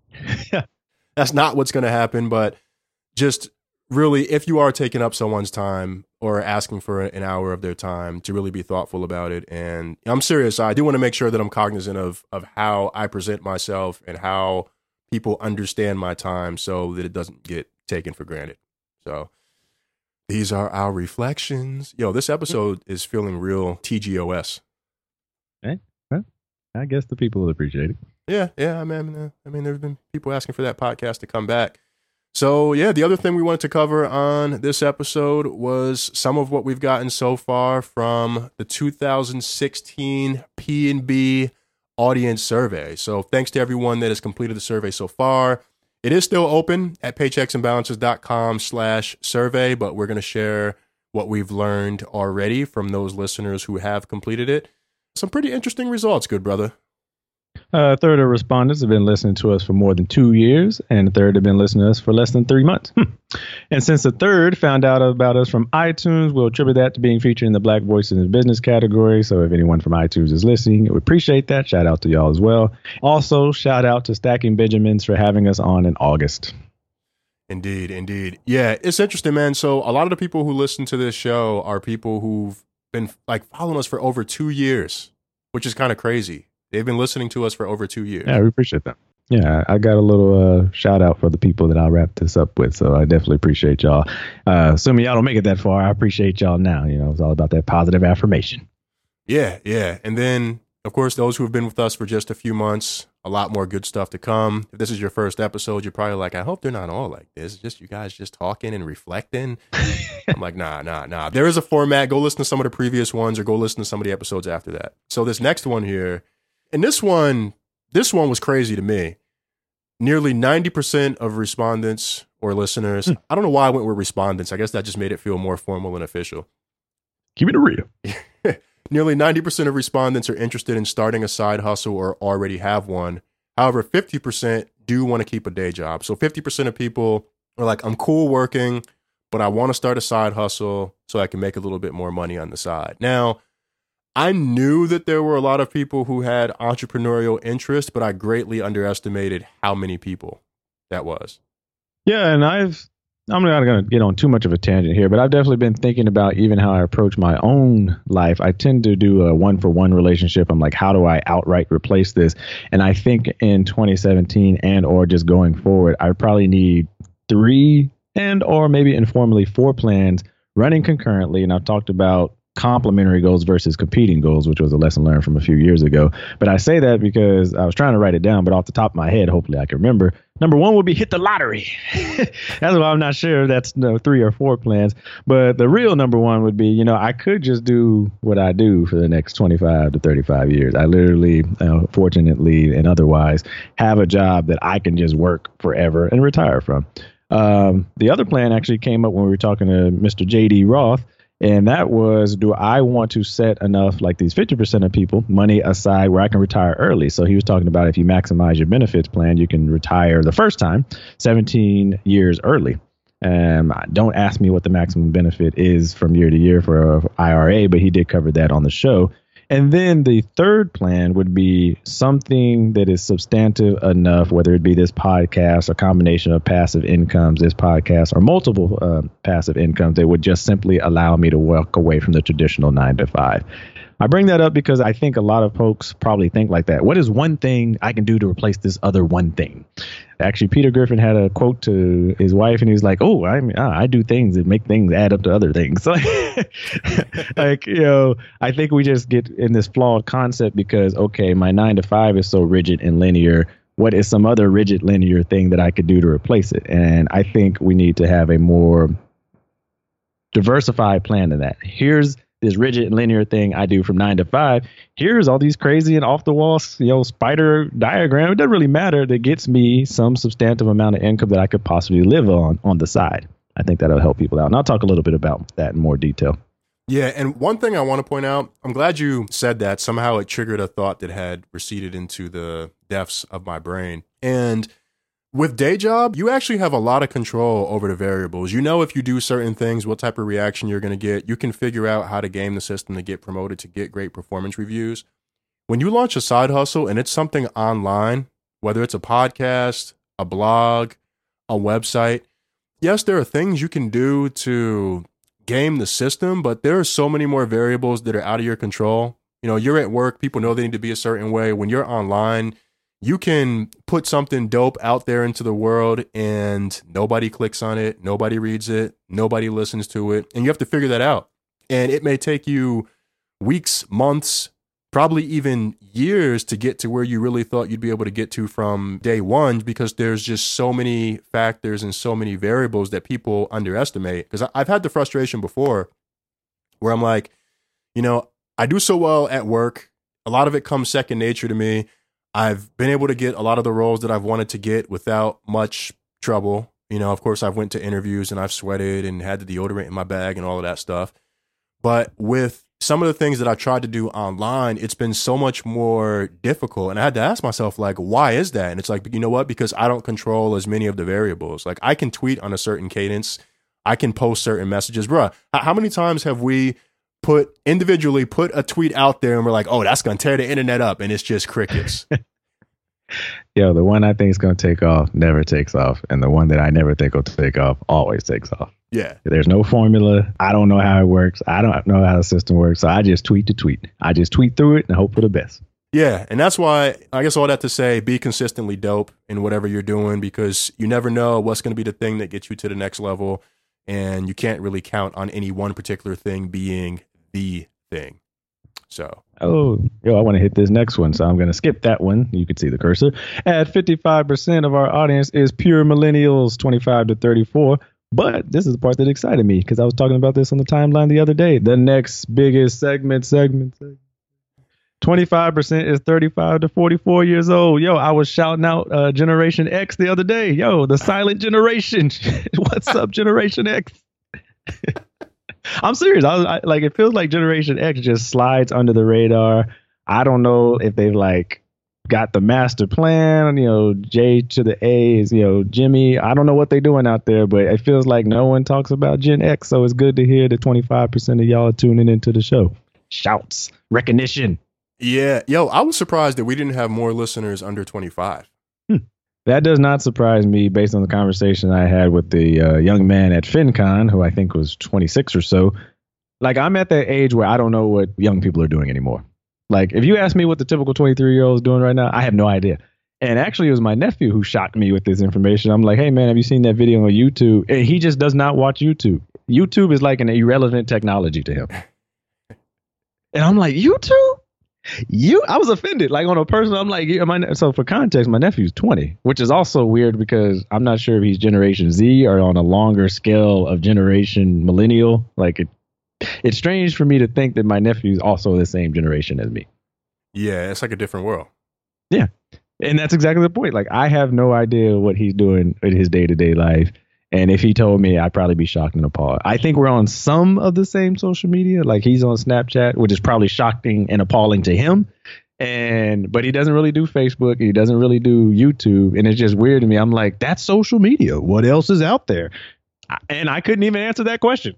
That's not what's going to happen. But just really, if you are taking up someone's time or asking for an hour of their time, to really be thoughtful about it. And I'm serious. I do want to make sure that I'm cognizant of, of how I present myself and how people understand my time so that it doesn't get taken for granted. So these are our reflections. Yo, this episode is feeling real T G O S. Okay. Well, I guess the people will appreciate it. Yeah, yeah. I mean, I mean, there's been people asking for that podcast to come back. So, yeah, the other thing we wanted to cover on this episode was some of what we've gotten so far from the two thousand sixteen P and B audience survey. So thanks to everyone that has completed the survey so far. It is still open at paychecksandbalances.com slash survey, but we're going to share what we've learned already from those listeners who have completed it. Some pretty interesting results, good brother. Uh, a third of respondents have been listening to us for more than two years, and a third have been listening to us for less than three months. And since a third found out about us from iTunes, we'll attribute that to being featured in the Black Voices in Business category. So if anyone from iTunes is listening, we appreciate that. Shout out to y'all as well. Also, shout out to Stacking Benjamins for having us on in August. Indeed, indeed. Yeah, it's interesting, man. So a lot of the people who listen to this show are people who've been like following us for over two years, which is kind of crazy. They've been listening to us for over two years. Yeah, we appreciate that. Yeah, I got a little uh, shout out for the people that I'll wrap this up with. So I definitely appreciate y'all. Uh, assuming y'all don't make it that far, I appreciate y'all now. You know, it's all about that positive affirmation. Yeah, yeah. And then, of course, those who have been with us for just a few months, a lot more good stuff to come. If this is your first episode, you're probably like, I hope they're not all like this. It's just you guys just talking and reflecting. I'm like, nah, nah, nah. There is a format. Go listen to some of the previous ones or go listen to some of the episodes after that. So this next one here, and this one, this one was crazy to me. Nearly ninety percent of respondents or listeners, hmm. I don't know why I went with respondents. I guess that just made it feel more formal and official. Keep it real. Nearly ninety percent of respondents are interested in starting a side hustle or already have one. However, fifty percent do want to keep a day job. So fifty percent of people are like, I'm cool working, but I want to start a side hustle so I can make a little bit more money on the side. Now, I knew that there were a lot of people who had entrepreneurial interest, but I greatly underestimated how many people that was. Yeah, and I've I'm not going to get on too much of a tangent here, but I've definitely been thinking about even how I approach my own life. I tend to do a one-for-one relationship. I'm like, how do I outright replace this? And I think in twenty seventeen and or just going forward, I probably need three and or maybe informally four plans running concurrently. And I've talked about complementary goals versus competing goals, which was a lesson learned from a few years ago. But I say that because I was trying to write it down, but off the top of my head, hopefully I can remember. Number one would be hit the lottery. That's why I'm not sure if that's no three or four plans. But the real number one would be, you know, I could just do what I do for the next twenty-five to thirty-five years. I literally, uh, fortunately and otherwise, have a job that I can just work forever and retire from. Um, the other plan actually came up when we were talking to Mister J D Roth. And that was, do I want to set enough, like these fifty percent of people, money aside where I can retire early? So he was talking about if you maximize your benefits plan, you can retire the first time seventeen years early. Um, don't ask me what the maximum benefit is from year to year for a I R A, but he did cover that on the show. And then the third plan would be something that is substantive enough, whether it be this podcast, a combination of passive incomes, this podcast, or multiple uh, passive incomes that would just simply allow me to walk away from the traditional nine to five. I bring that up because I think a lot of folks probably think like that. What is one thing I can do to replace this other one thing? Actually, Peter Griffin had a quote to his wife, and he was like, oh, I mean, I do things that make things add up to other things. Like, you know, I think we just get in this flawed concept because, OK, my nine to five is so rigid and linear. What is some other rigid linear thing that I could do to replace it? And I think we need to have a more diversified plan than that. Here's this rigid and linear thing I do from nine to five. Here's all these crazy and off the wall, you know, spider diagram. It doesn't really matter. That gets me some substantive amount of income that I could possibly live on on the side. I think that'll help people out. And I'll talk a little bit about that in more detail. Yeah. And one thing I want to point out, I'm glad you said that. Somehow it triggered a thought that had receded into the depths of my brain. And with day job, you actually have a lot of control over the variables. You know, if you do certain things, what type of reaction you're going to get. You can figure out how to game the system to get promoted, to get great performance reviews. When you launch a side hustle and it's something online, whether it's a podcast, a blog, a website, yes, there are things you can do to game the system, but there are so many more variables that are out of your control. You know, you're at work, people know they need to be a certain way. When you're online, you can put something dope out there into the world and nobody clicks on it, nobody reads it, nobody listens to it, and you have to figure that out. And it may take you weeks, months, probably even years to get to where you really thought you'd be able to get to from day one, because there's just so many factors and so many variables that people underestimate. Because I've had the frustration before where I'm like, you know, I do so well at work. A lot of it comes second nature to me. I've been able to get a lot of the roles that I've wanted to get without much trouble. You know, of course, I've went to interviews and I've sweated and had the deodorant in my bag and all of that stuff. But with some of the things that I tried to do online, it's been so much more difficult. And I had to ask myself, like, why is that? And it's like, you know what? Because I don't control as many of the variables. Like, I can tweet on a certain cadence. I can post certain messages. Bruh, how many times have we put individually put a tweet out there and we're like, oh, that's going to tear the internet up, and it's just crickets? Yo, the one I think is going to take off never takes off. And the one that I never think will take off always takes off. Yeah. There's no formula. I don't know how it works. I don't know how the system works. So I just tweet to tweet. I just tweet through it and hope for the best. Yeah. And that's why, I guess all that to say, be consistently dope in whatever you're doing, because you never know what's going to be the thing that gets you to the next level. And you can't really count on any one particular thing being the thing. So, oh, yo, I want to hit this next one. So I'm going to skip that one. You can see the cursor. At fifty-five percent of our audience is pure millennials, twenty-five to thirty-four. But this is the part that excited me because I was talking about this on the timeline the other day. The next biggest segment, segment, segment. twenty-five percent is thirty-five to forty-four years old. Yo, I was shouting out uh, Generation X the other day. Yo, the silent generation. What's up, Generation X? I'm serious. I, was, I like it feels like Generation X just slides under the radar. I don't know if they've like got the master plan, you know, J to the A is, you know, Jimmy. I don't know what they're doing out there, but it feels like no one talks about Gen X. So it's good to hear that twenty-five percent of y'all are tuning into the show. shouts, recognition. Yeah. Yo, I was surprised that we didn't have more listeners under twenty-five. Hmm. That does not surprise me based on the conversation I had with the uh, young man at FinCon, who I think was twenty-six or so. Like, I'm at that age where I don't know what young people are doing anymore. Like, if you ask me what the typical twenty-three-year-old is doing right now, I have no idea. And actually, it was my nephew who shocked me with this information. I'm like, hey, man, have you seen that video on YouTube? And he just does not watch YouTube. YouTube is like an irrelevant technology to him. And I'm like, YouTube? You? I was offended. Like, on a personal, I'm like, yeah, my, so for context, my nephew's twenty, which is also weird because I'm not sure if he's Generation Z or on a longer scale of Generation Millennial. Like, it, it's strange for me to think that my nephew's also the same generation as me. Yeah, it's like a different world. Yeah. And that's exactly the point. Like, I have no idea what he's doing in his day-to-day life. And if he told me, I'd probably be shocked and appalled. I think we're on some of the same social media. Like, he's on Snapchat, which is probably shocking and appalling to him. And but he doesn't really do Facebook. He doesn't really do YouTube. And it's just weird to me. I'm like, that's social media. What else is out there? And I couldn't even answer that question.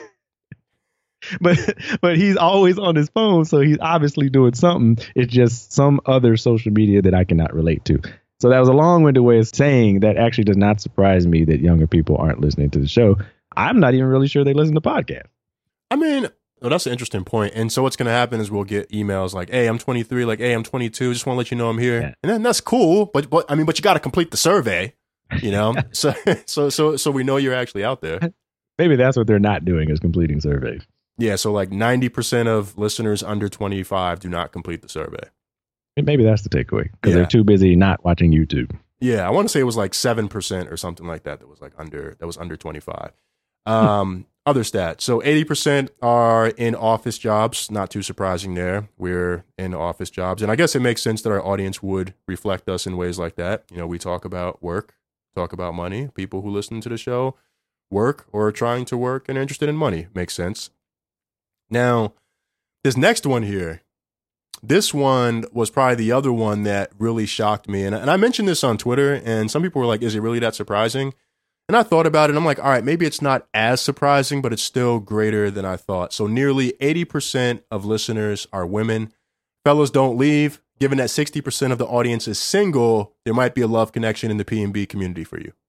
But but he's always on his phone, so he's obviously doing something. It's just some other social media that I cannot relate to. So that was a long-winded way of saying that actually does not surprise me that younger people aren't listening to the show. I'm not even really sure they listen to podcasts. I mean, well, that's an interesting point. And so what's going to happen is we'll get emails like, hey, I'm twenty-three, like, hey, I'm twenty-two. Just want to let you know I'm here. Yeah. And then that's cool. But, but I mean, but you got to complete the survey, you know? so, so, so, so we know you're actually out there. Maybe that's what they're not doing is completing surveys. Yeah, so like ninety percent of listeners under twenty-five do not complete the survey. And maybe that's the takeaway because yeah. they're too busy not watching YouTube. Yeah, I want to say it was like seven percent or something like that that was like under that was under twenty-five. Um, other stats. So eighty percent are in office jobs. Not too surprising there. We're in office jobs. And I guess it makes sense that our audience would reflect us in ways like that. You know, we talk about work, talk about money. People who listen to the show work or are trying to work and are interested in money. Makes sense. Now, this next one here, this one was probably the other one that really shocked me. And, and I mentioned this on Twitter, and some people were like, is it really that surprising? And I thought about it, and I'm like, all right, maybe it's not as surprising, but it's still greater than I thought. So nearly eighty percent of listeners are women. Fellas, don't leave. Given that sixty percent of the audience is single, there might be a love connection in the P and B community for you.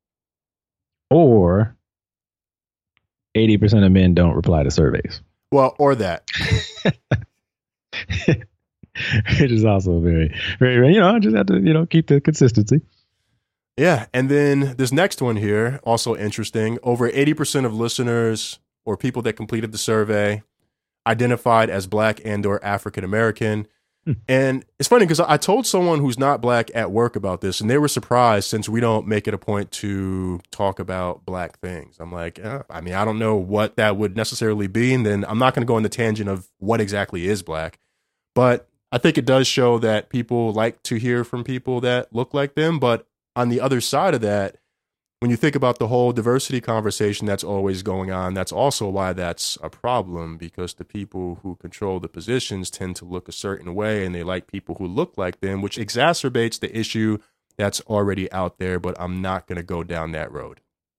Or eighty percent of men don't reply to surveys. Well, or that. It is also very, very, you know, I just have to, you know, keep the consistency. Yeah. And then this next one here, also interesting. Over eighty percent of listeners or people that completed the survey identified as Black and or African American. Hmm. And it's funny because I told someone who's not Black at work about this, and they were surprised since we don't make it a point to talk about Black things. I'm like, eh, I mean, I don't know what that would necessarily be. And then I'm not going to go on the tangent of what exactly is Black. But I think it does show that people like to hear from people that look like them. But on the other side of that, when you think about the whole diversity conversation that's always going on, that's also why that's a problem, because the people who control the positions tend to look a certain way and they like people who look like them, which exacerbates the issue that's already out there. But I'm not going to go down that road.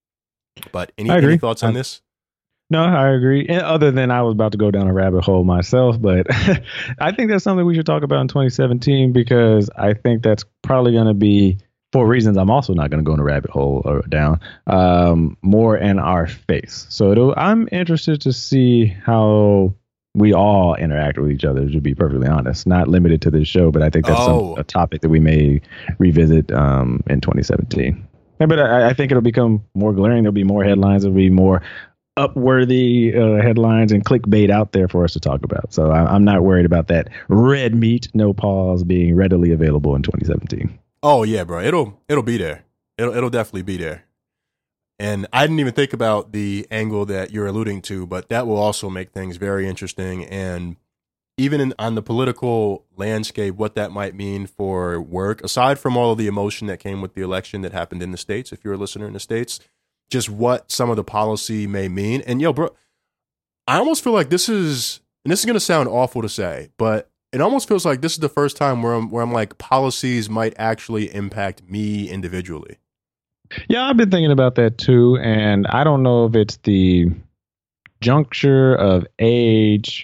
But any, any thoughts on I, this? No, I agree. And other than I was about to go down a rabbit hole myself, but I think that's something we should talk about in twenty seventeen, because I think that's probably going to be, for reasons I'm also not going to go in a rabbit hole or down, um, more in our face. So it'll, I'm interested to see how we all interact with each other, to be perfectly honest. Not limited to this show, but I think that's oh. some, a topic that we may revisit um, in twenty seventeen. Yeah, but I, I think it'll become more glaring. There'll be more headlines. There'll be more upworthy uh, headlines and clickbait out there for us to talk about. So I, I'm not worried about that red meat, no pause, being readily available in twenty seventeen. Oh yeah, bro. It'll it'll be there. It'll it'll definitely be there. And I didn't even think about the angle that you're alluding to, but that will also make things very interesting. And even in, on the political landscape, what that might mean for work, aside from all of the emotion that came with the election that happened in the States, if you're a listener in the States, just what some of the policy may mean. And yo, bro, I almost feel like this is, and this is going to sound awful to say, but it almost feels like this is the first time where I'm, where I'm like, policies might actually impact me individually. Yeah, I've been thinking about that too. And I don't know if it's the juncture of age,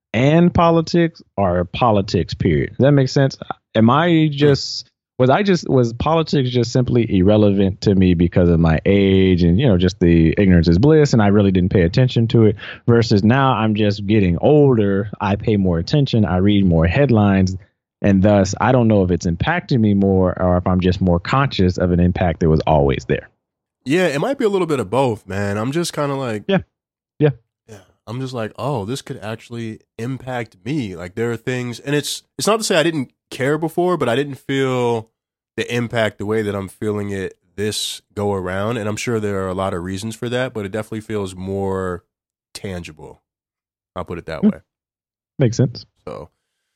and politics or politics, period. Does that make sense? Am I just, was I just, was politics just simply irrelevant to me because of my age and, you know, just the ignorance is bliss and I really didn't pay attention to it versus now I'm just getting older. I pay more attention. I read more headlines. And thus, I don't know if it's impacting me more or if I'm just more conscious of an impact that was always there. Yeah, it might be a little bit of both, man. I'm just kind of like, yeah, yeah, yeah. I'm just like, oh, this could actually impact me. Like there are things, and it's it's not to say I didn't care before, but I didn't feel the impact the way that I'm feeling it this go around. And I'm sure there are a lot of reasons for that, but it definitely feels more tangible. I'll put it that mm. way. Makes sense. So.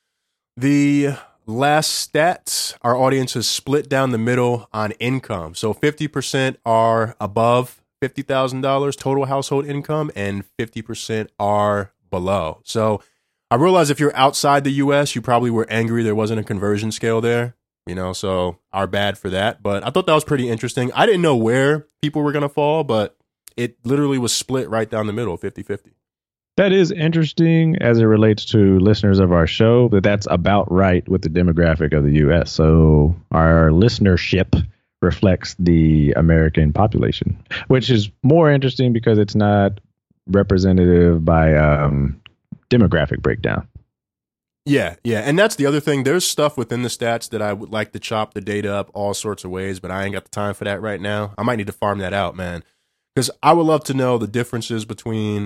The last stats, our audience is split down the middle on income. So fifty percent are above fifty thousand dollars total household income and fifty percent are below. So I realize if you're outside the U S, you probably were angry there wasn't a conversion scale there, you know, so our bad for that. But I thought that was pretty interesting. I didn't know where people were going to fall, but it literally was split right down the middle, fifty-fifty. That is interesting as it relates to listeners of our show, but that's about right with the demographic of the U S. So our listenership reflects the American population, which is more interesting because it's not representative by um, demographic breakdown. Yeah, yeah. And that's the other thing. There's stuff within the stats that I would like to chop the data up all sorts of ways, but I ain't got the time for that right now. I might need to farm that out, man, because I would love to know the differences between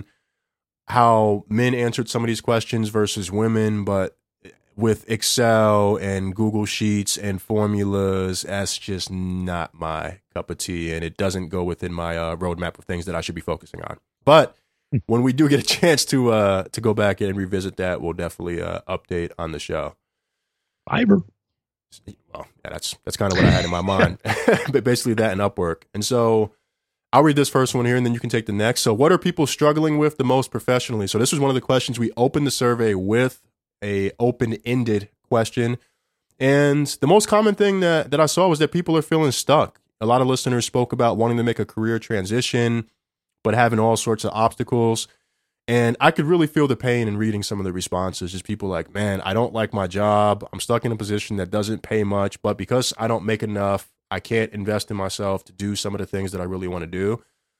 how men answered some of these questions versus women, but with Excel and Google Sheets and formulas, that's just not my cup of tea, and it doesn't go within my uh, roadmap of things that I should be focusing on. But when we do get a chance to uh, to go back and revisit that, we'll definitely uh, update on the show. Fiverr. Well, yeah, that's that's kind of what I had in my mind, but basically that and Upwork. And so I'll read this first one here, and then you can take the next. So what are people struggling with the most professionally? So this was one of the questions. We opened the survey with a open-ended question. And the most common thing that, that I saw was that people are feeling stuck. A lot of listeners spoke about wanting to make a career transition, but having all sorts of obstacles. And I could really feel the pain in reading some of the responses. Just people like, man, I don't like my job. I'm stuck in a position that doesn't pay much, but because I don't make enough, I can't invest in myself to do some of the things that I really want to do.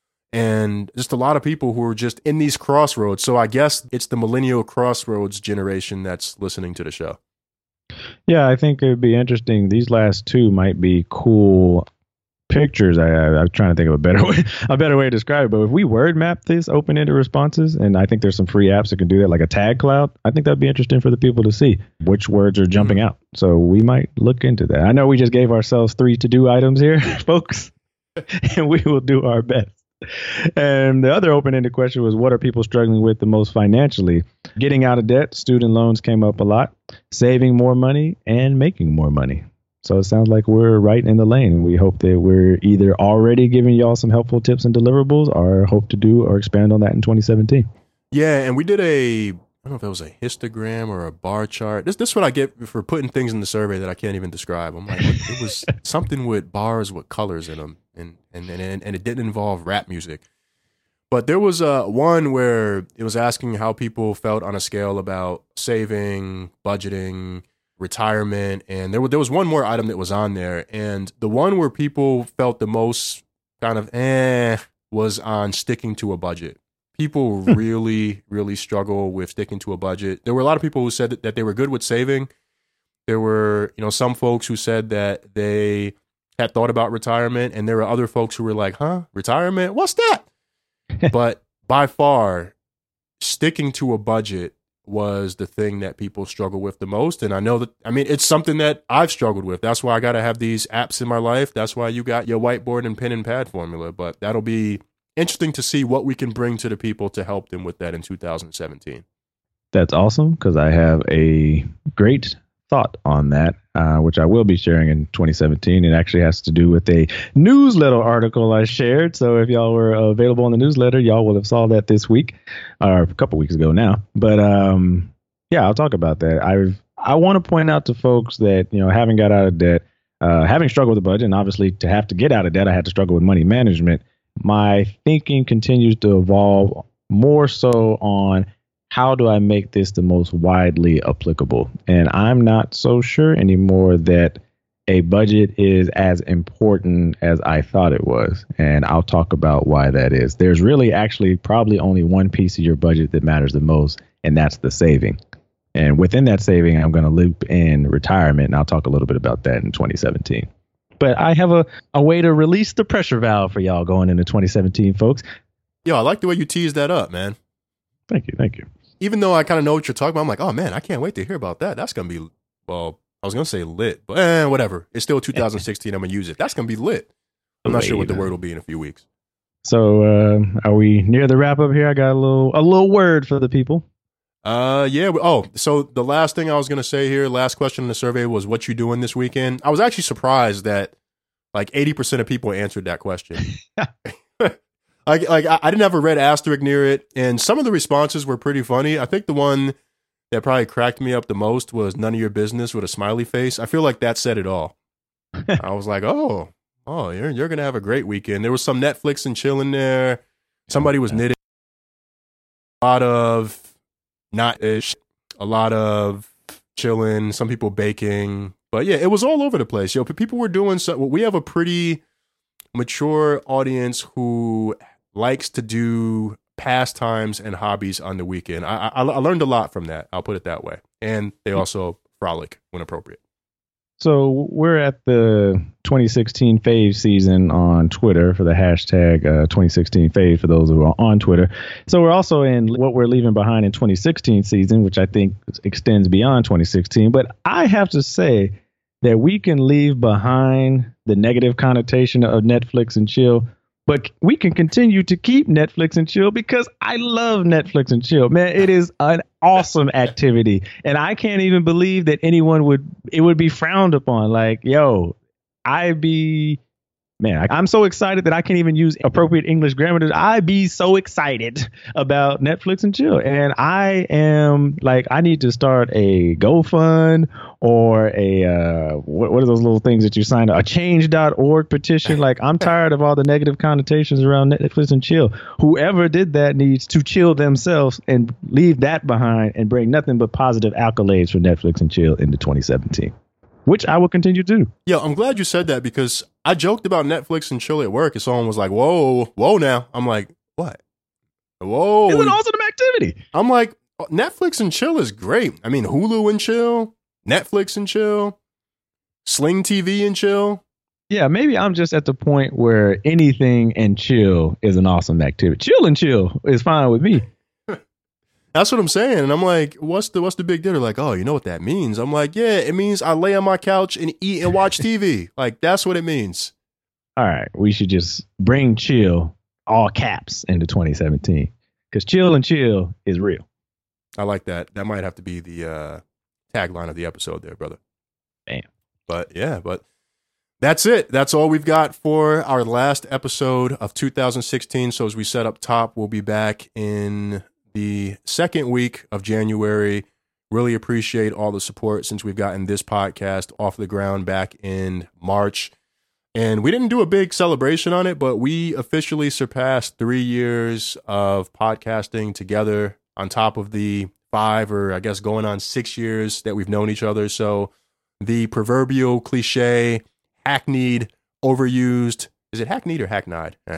And just a lot of people who are just in these crossroads. So I guess it's the millennial crossroads generation that's listening to the show. Yeah, I think it would be interesting. These last two might be cool pictures. I, I, I'm trying to think of a better way, a better way to describe it. But if we word map this open-ended responses, and I think there's some free apps that can do that, like a tag cloud, I think that'd be interesting for the people to see which words are jumping mm-hmm. out. So we might look into that. I know we just gave ourselves three to-do items here, folks, and we will do our best. And the other open-ended question was, what are people struggling with the most financially? Getting out of debt, student loans came up a lot, saving more money, and making more money. So it sounds like we're right in the lane. We hope that we're either already giving y'all some helpful tips and deliverables or hope to do or expand on that in twenty seventeen. Yeah, and we did a, I don't know if it was a histogram or a bar chart. This, this is what I get for putting things in the survey that I can't even describe. I'm like, it was something with bars with colors in them, and, and, and, and it didn't involve rap music. But there was uh, one where it was asking how people felt on a scale about saving, budgeting, retirement, and there was there was one more item that was on there, and the one where people felt the most kind of eh was on sticking to a budget. People really, really struggle with sticking to a budget. There were a lot of people who said that, that they were good with saving. There were, you know, some folks who said that they had thought about retirement, and there were other folks who were like, huh, retirement? What's that? But by far, sticking to a budget was the thing that people struggle with the most. And I know that, I mean, it's something that I've struggled with. That's why I got to have these apps in my life. That's why you got your whiteboard and pen and pad formula. But that'll be interesting to see what we can bring to the people to help them with that in two thousand seventeen. That's awesome, because I have a great thought on that, uh, which I will be sharing in twenty seventeen. It actually has to do with a newsletter article I shared. So if y'all were available on the newsletter, y'all will have saw that this week, or a couple weeks ago now. But um, yeah, I'll talk about that. I've I want to point out to folks that, you know, having got out of debt, uh, having struggled with the budget, and obviously to have to get out of debt, I had to struggle with money management. My thinking continues to evolve more so on how do I make this the most widely applicable? And I'm not so sure anymore that a budget is as important as I thought it was. And I'll talk about why that is. There's really actually probably only one piece of your budget that matters the most, and that's the saving. And within that saving, I'm going to loop in retirement, and I'll talk a little bit about that in twenty seventeen. But I have a, a way to release the pressure valve for y'all going into twenty seventeen, folks. Yo, I like the way you teased that up, man. Thank you. Thank you. Even though I kind of know what you're talking about, I'm like, oh, man, I can't wait to hear about that. That's going to be, well, I was going to say lit, but eh, whatever. It's still two thousand sixteen. I'm going to use it. That's going to be lit. I'm not sure what the word will be in a few weeks. So uh, are we near the wrap up here? I got a little a little word for the people. Uh, yeah. Oh, so the last thing I was going to say here, last question in the survey was what you doing this weekend? I was actually surprised that like eighty percent of people answered that question. Like, like I didn't have a red asterisk near it, and some of the responses were pretty funny. I think the one that probably cracked me up the most was none of your business with a smiley face. I feel like that said it all. I was like, oh, oh, you're you're gonna have a great weekend. There was some Netflix and chill in there. Somebody was knitting. A lot of not ish. A lot of chilling. Some people baking. But yeah, it was all over the place. Yo, people were doing so. We have a pretty mature audience who likes to do pastimes and hobbies on the weekend. I, I, I learned a lot from that. I'll put it that way. And they also frolic when appropriate. So we're at the twenty sixteen fave season on Twitter for the hashtag uh, twenty sixteen fave for those who are on Twitter. So we're also in what we're leaving behind in twenty sixteen season, which I think extends beyond twenty sixteen. But I have to say that we can leave behind the negative connotation of Netflix and chill, but we can continue to keep Netflix and chill because I love Netflix and chill. Man, it is an awesome activity. And I can't even believe that anyone would, it would be frowned upon. Like, yo, I be, man, I'm so excited that I can't even use appropriate English grammar. I be so excited about Netflix and chill. And I am like, I need to start a GoFund or a, uh, what, what are those little things that you sign up? A change dot org petition. Like, I'm tired of all the negative connotations around Netflix and chill. Whoever did that needs to chill themselves and leave that behind and bring nothing but positive accolades for Netflix and chill into twenty seventeen. Which I will continue to do. Yeah, I'm glad you said that because I joked about Netflix and chill at work and someone was like, whoa, whoa now. I'm like, what? Whoa. It's an awesome activity. I'm like, Netflix and chill is great. I mean, Hulu and chill, Netflix and chill, Sling T V and chill. Yeah, maybe I'm just at the point where anything and chill is an awesome activity. Chill and chill is fine with me. That's what I'm saying. And I'm like, what's the what's the big deal? They're like, oh, you know what that means? I'm like, yeah, it means I lay on my couch and eat and watch T V. Like, that's what it means. All right. We should just bring chill, all caps, into twenty seventeen. Because chill and chill is real. I like that. That might have to be the uh, tagline of the episode there, brother. Bam. But yeah, but that's it. That's all we've got for our last episode of two thousand sixteen. So as we said up top, we'll be back in the second week of January. Really appreciate all the support since we've gotten this podcast off the ground back in March. And we didn't do a big celebration on it, but we officially surpassed three years of podcasting together on top of the five or I guess going on six years that we've known each other. So the proverbial cliche, hackneyed, overused, is it hackneyed or hackneyed? Eh.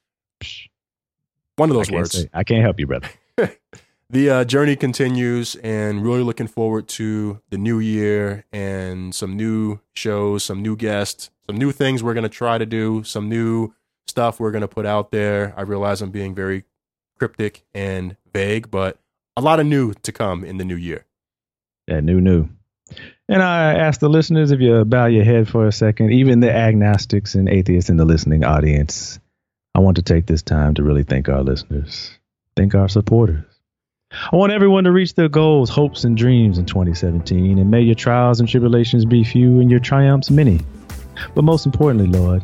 One of those I words. Say, I can't help you, brother. The uh, journey continues, and really looking forward to the new year and some new shows, some new guests, some new things we're going to try to do, some new stuff we're going to put out there. I realize I'm being very cryptic and vague, but a lot of new to come in the new year. Yeah, new, new. And I ask the listeners if you bow your head for a second, even the agnostics and atheists in the listening audience, I want to take this time to really thank our listeners, thank our supporters. I want everyone to reach their goals, hopes, and dreams in twenty seventeen, and may your trials and tribulations be few and your triumphs many. But most importantly, Lord,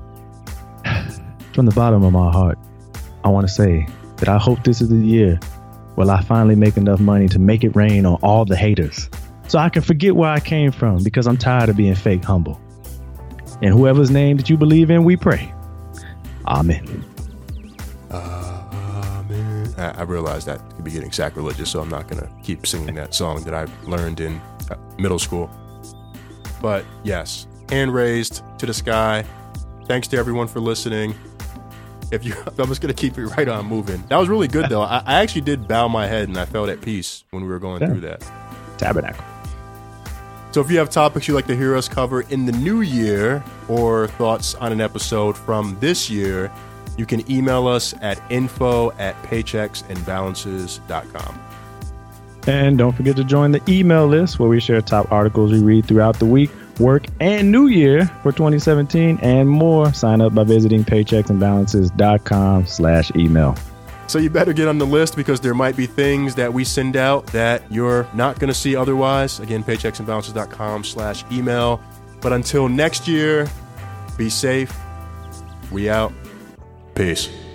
from the bottom of my heart, I want to say that I hope this is the year where I finally make enough money to make it rain on all the haters, so I can forget where I came from because I'm tired of being fake humble. In whoever's name that you believe in, we pray. Amen. Amen. I, I realize that could be getting sacrilegious, so I'm not going to keep singing that song that I learned in uh, middle school. But yes, hand raised to the sky. Thanks to everyone for listening. If you, I'm just going to keep it right on moving. That was really good, though. I, I actually did bow my head, and I felt at peace when we were going yeah. through that. Tabernacle. So if you have topics you'd like to hear us cover in the new year or thoughts on an episode from this year, you can email us at info at paychecks and balances dot com. And don't forget to join the email list where we share top articles we read throughout the week, work, and new year for twenty seventeen and more. Sign up by visiting paychecks and balances dot com slash email. So you better get on the list because there might be things that we send out that you're not going to see otherwise. Again, paychecks and balances dot com slash email. But until next year, be safe. We out. Peace.